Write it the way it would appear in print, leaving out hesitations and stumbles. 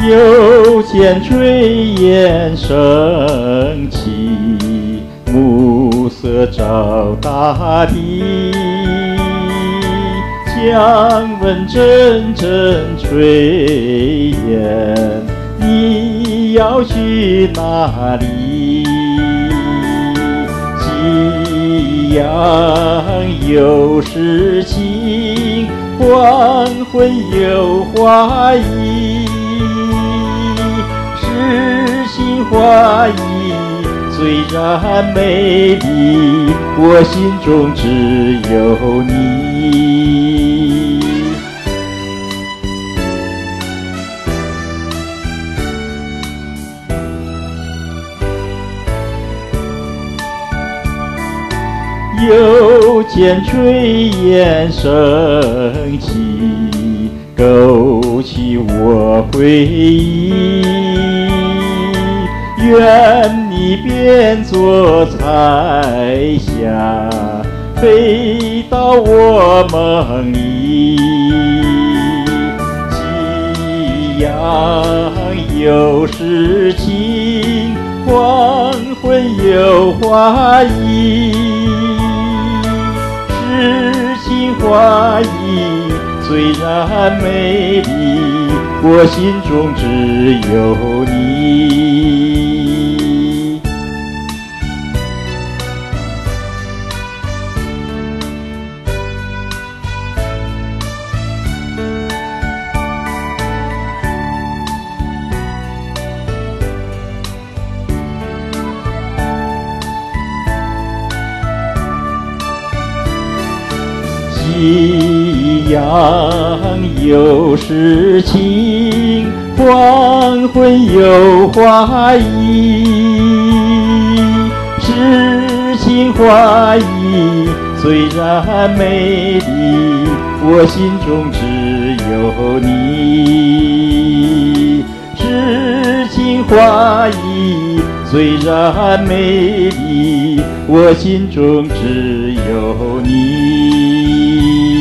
又见炊烟升起，暮色照大地。将问阵阵炊烟，你要去哪里？夕阳有诗情，黄昏有花意。诗情画意虽然美丽，我心中只有你。又见炊烟升起，勾起我回忆。愿你变作彩霞，飞到我梦里。夕阳有诗情，黄昏有花意。诗情画意虽然美丽，我心中只有你。夕阳有诗情，黄昏有花意。诗情画意虽然美丽，我心中只有你。诗情画意虽然美丽，我心中只有你。